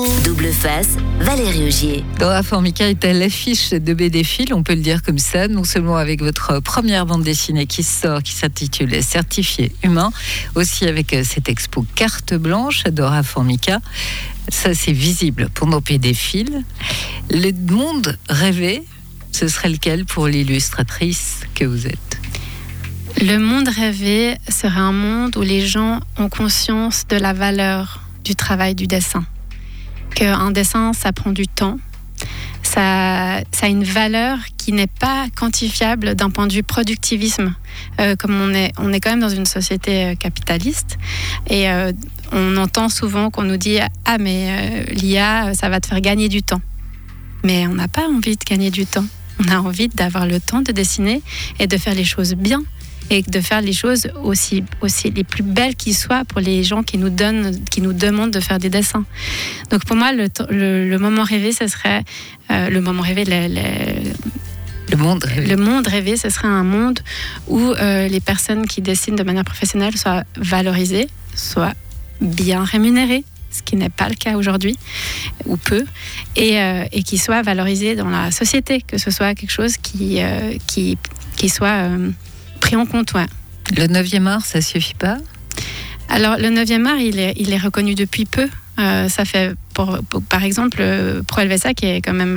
Double face, Valérie Augier. Dora Formica est à l'affiche de BD Fil, on peut le dire comme ça, non seulement avec votre première bande dessinée qui sort, qui s'intitule Certifié humain, aussi avec cette expo carte blanche, Dora Formica. Ça, c'est visible pour nos BD Fil. Le monde rêvé, ce serait lequel pour l'illustratrice que vous êtes ? Le monde rêvé serait un monde où les gens ont conscience de la valeur du travail du dessin. Qu'un dessin, ça prend du temps. Ça a une valeur qui n'est pas quantifiable d'un point de vue productivisme. Comme on est quand même dans une société capitaliste et on entend souvent qu'on nous dit « Ah mais l'IA, ça va te faire gagner du temps ». Mais on n'a pas envie de gagner du temps. On a envie d'avoir le temps de dessiner et de faire les choses bien. Et de faire les choses aussi les plus belles qui soient pour les gens qui nous demandent de faire des dessins. Donc pour moi, le moment rêvé, ce serait le moment rêvé, le monde rêvé, ce serait un monde où les personnes qui dessinent de manière professionnelle soient valorisées, soient bien rémunérées, ce qui n'est pas le cas aujourd'hui, ou peu, et qui soient valorisées dans la société, que ce soit quelque chose qui soit pris en compte, ouais. Le 9e art, ça suffit pas ? Alors, le 9e art, il est reconnu depuis peu. Ça fait, par exemple, Pro Helvetia, qui est quand même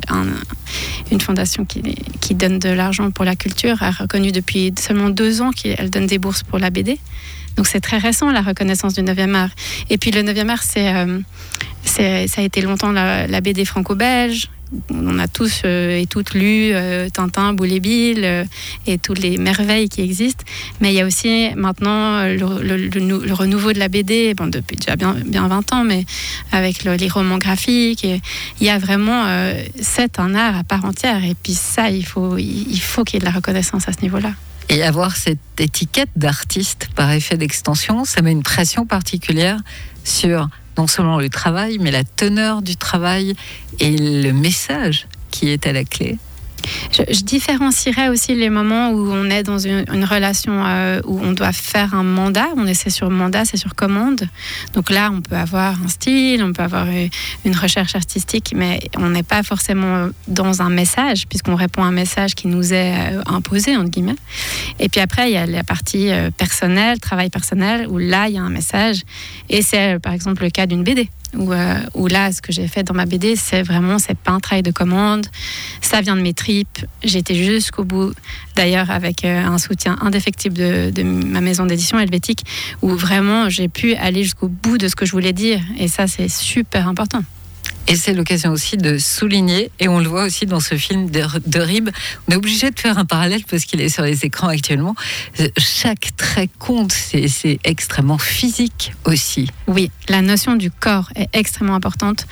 une fondation qui donne de l'argent pour la culture, a reconnu depuis seulement 2 ans qu'elle donne des bourses pour la BD. Donc, c'est très récent, la reconnaissance du 9e art. Et puis, le 9e art, ça a été longtemps la BD franco-belge. On a tous et toutes lu Tintin, Boule et Bill et toutes les merveilles qui existent. Mais il y a aussi maintenant le renouveau de la BD, depuis déjà bien 20 ans, mais avec les romans graphiques. Et il y a vraiment... c'est un art à part entière. Et puis ça, il faut qu'il y ait de la reconnaissance à ce niveau-là. Et avoir cette étiquette d'artiste par effet d'extension, ça met une pression particulière sur non seulement le travail, mais la teneur du travail et le message qui est à la clé. Je différencierais aussi les moments où on est dans une relation où on doit faire un mandat. C'est sur mandat, c'est sur commande. Donc là, on peut avoir un style, on peut avoir une recherche artistique, mais on n'est pas forcément dans un message, puisqu'on répond à un message qui nous est imposé, entre guillemets. Et puis après, il y a la partie personnelle, travail personnel, où là, il y a un message. Et c'est, par exemple, le cas d'une BD. Où là, ce que j'ai fait dans ma BD, c'est pas un travail de commande, ça vient de mes tripes, j'ai été jusqu'au bout, d'ailleurs avec un soutien indéfectible de ma maison d'édition helvétique, où vraiment j'ai pu aller jusqu'au bout de ce que je voulais dire, et ça c'est super important. Et c'est l'occasion aussi de souligner, et on le voit aussi dans ce film de Rib, on est obligé de faire un parallèle parce qu'il est sur les écrans actuellement. Chaque trait compte, c'est extrêmement physique aussi. Oui, la notion du corps est extrêmement importante.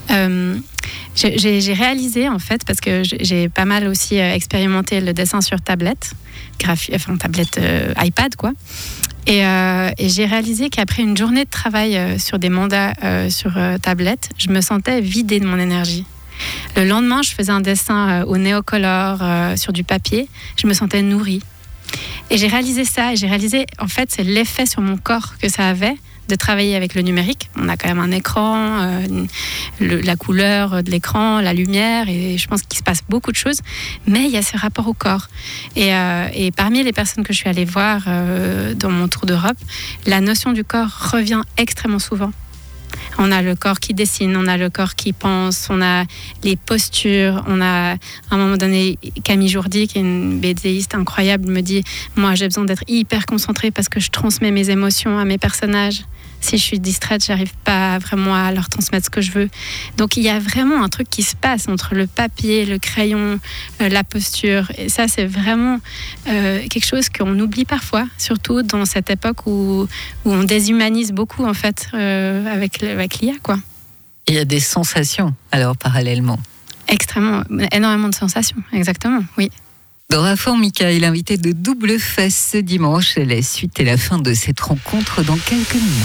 J'ai réalisé en fait, parce que j'ai pas mal aussi expérimenté le dessin sur tablette, tablette iPad quoi. Et j'ai réalisé qu'après une journée de travail sur des mandats sur tablette, je me sentais vidée de mon énergie. Le lendemain, je faisais un dessin au néocolor sur du papier. Je me sentais nourrie. Et j'ai réalisé ça. Et j'ai réalisé, en fait, c'est l'effet sur mon corps que ça avait de travailler avec le numérique. On a quand même un écran, la couleur de l'écran, la lumière, et je pense qu'il se passe beaucoup de choses, mais il y a ce rapport au corps. Et parmi les personnes que je suis allée voir dans mon tour d'Europe, la notion du corps revient extrêmement souvent. On a le corps qui dessine, on a le corps qui pense, on a les postures, on a, à un moment donné, Camille Jourdi, qui est une BDiste incroyable, me dit « Moi, j'ai besoin d'être hyper concentrée parce que je transmets mes émotions à mes personnages. Si je suis distraite, j'arrive pas vraiment à leur transmettre ce que je veux. » Donc, il y a vraiment un truc qui se passe entre le papier, le crayon, la posture. Et ça, c'est vraiment quelque chose qu'on oublie parfois, surtout dans cette époque où on déshumanise beaucoup, en fait, avec l'IA, quoi. Et il y a des sensations, alors, parallèlement. Énormément de sensations, exactement, oui. Dora Formica est l'invitée de Double Face ce dimanche. La suite et la fin de cette rencontre dans quelques minutes.